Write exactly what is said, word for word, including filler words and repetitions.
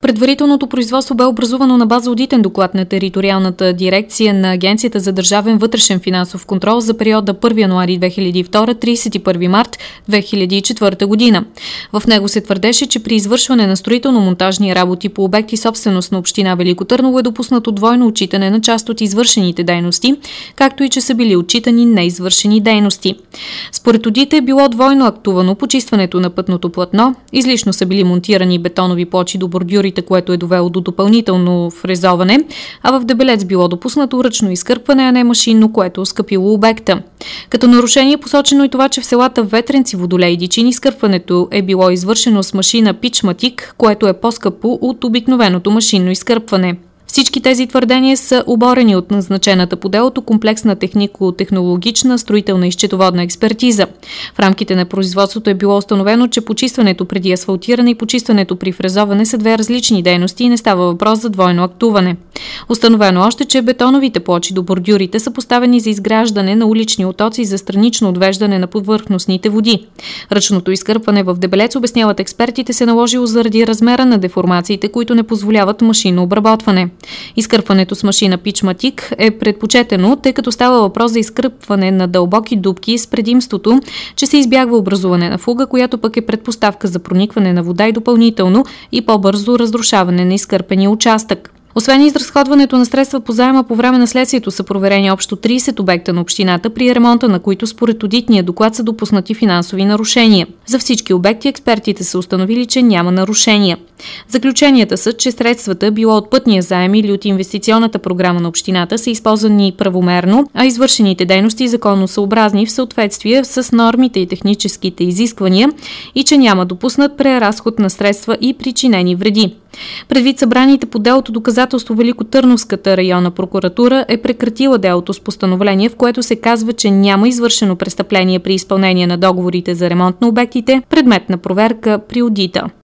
Предварителното производство бе образувано на база одитен доклад на териториалната дирекция на Агенцията за държавен вътрешен финансов контрол за периода първи януари две хиляди и втора – тридесет и първи март две хиляди и четвърта година. В него се твърдеше, че при извършване на строително-монтажни работи по обекти собственост на община Велико Търново е допуснато двойно отчитане на част от извършените дейности, както и че са били отчитани неизвършени дейности. Според одита е било двойно актувано почистването на пътното платно, излишно са били монтирани бетонови плочи до бордюрите, което е довело до допълнително фрезоване, а в Дебелец било допуснато ръчно изкърпване, а не машинно, което оскъпило обекта. Като нарушение е посочено и това, че в селата Ветренци, Водолей и Дичин изкърпването е било извършено с машина Пичматик, което е по-скъпо от обикновеното машинно изкърпване. Всички тези твърдения са оборени от назначената по делото комплексна технико-технологична строителна и счетоводна експертиза. В рамките на производството е било установено, че почистването преди асфалтиране и почистването при фрезоване са две различни дейности и не става въпрос за двойно актуване. Установено още, че бетоновите плочи до бордюрите са поставени за изграждане на улични отоци за странично отвеждане на повърхностните води. Ръчното изкърпване в Дебелец, обясняват експертите, се наложило заради размера на деформациите, които не позволяват машинно обработване. Изкърпването с машина Пичматик е предпочетено, тъй като става въпрос за изкърпване на дълбоки дупки с предимството, че се избягва образуване на фуга, която пък е предпоставка за проникване на вода и допълнително и по-бързо разрушаване на изкърпения участък. Освен изразходването на средства по заема, по време на следствието са проверени общо тридесет обекта на общината, при ремонта на които според одитния доклад са допуснати финансови нарушения. За всички обекти експертите са установили, че няма нарушения. Заключенията са, че средствата, било от пътния заем или от инвестиционната програма на общината, са използвани правомерно, а извършените дейности законосъобразни в съответствие с нормите и техническите изисквания и че няма допуснат преразход на средства и причинени вреди. Предвид събраните по делото доказателство, Великотърновската районна прокуратура е прекратила делото с постановление, в което се казва, че няма извършено престъпление при изпълнение на договорите за ремонт на обектите, предмет на проверка при одита.